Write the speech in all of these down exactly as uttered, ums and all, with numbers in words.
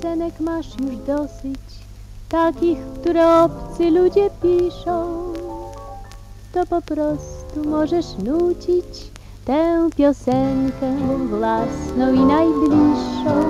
piosenek masz już dosyć, takich, które obcy ludzie piszą, to po prostu możesz nucić tę piosenkę własną i najbliższą.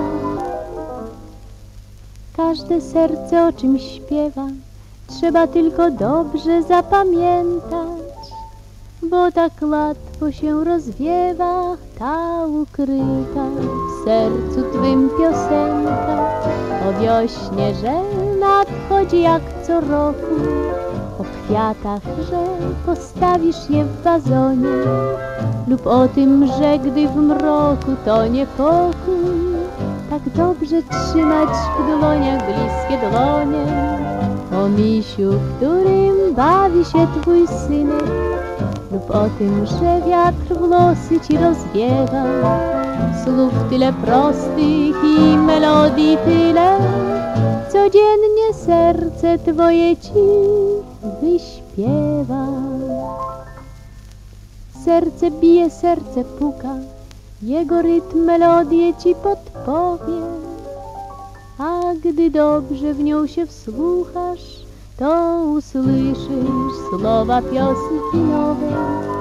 Każde serce o czymś śpiewa, trzeba tylko dobrze zapamiętać, bo tak łatwo się rozwiewa ta ukryta w sercu twym piosenka. O wiośnie, że nadchodzi jak co roku, o kwiatach, że postawisz je w wazonie, lub o tym, że gdy w mroku to niepokój, tak dobrze trzymać w dłoniach bliskie dłonie. O misiu, którym bawi się twój synek, lub o tym, że wiatr włosy ci rozwiewa. Słów tyle prostych i melodii tyle, codziennie serce twoje ci wyśpiewa. Serce bije, serce puka, jego rytm melodię ci podpowie, a gdy dobrze w nią się wsłuchasz, to usłyszysz słowa piosenki nowe.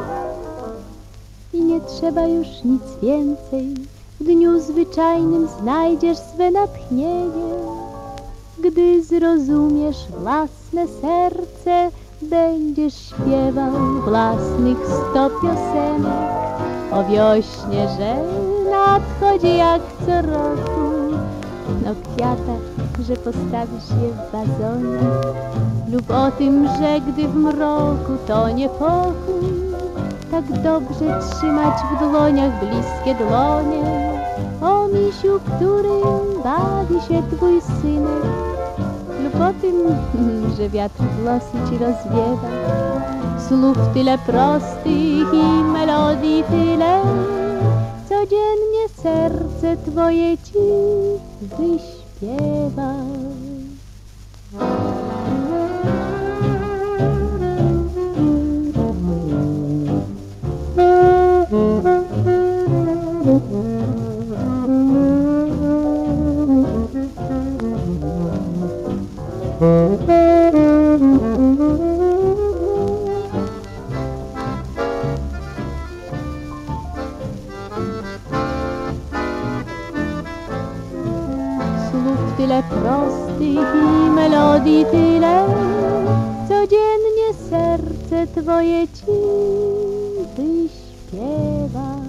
I nie trzeba już nic więcej, w dniu zwyczajnym znajdziesz swe natchnienie. Gdy zrozumiesz własne serce, będziesz śpiewał własnych sto piosenek. O wiośnie, że nadchodzi jak co roku, o kwiatach, że postawisz je w wazonie, lub o tym, że gdy w mroku to niepokój, tak dobrze trzymać w dłoniach bliskie dłonie. O misiu, którym bawi się twój synek, lub o tym, że wiatr włosy ci rozwiewa. Słów tyle prostych i melodii tyle, codziennie serce twoje ci wyśpiewa. Słów tyle prostych i melodii tyle, codziennie serce twoje ci wyśpiewa.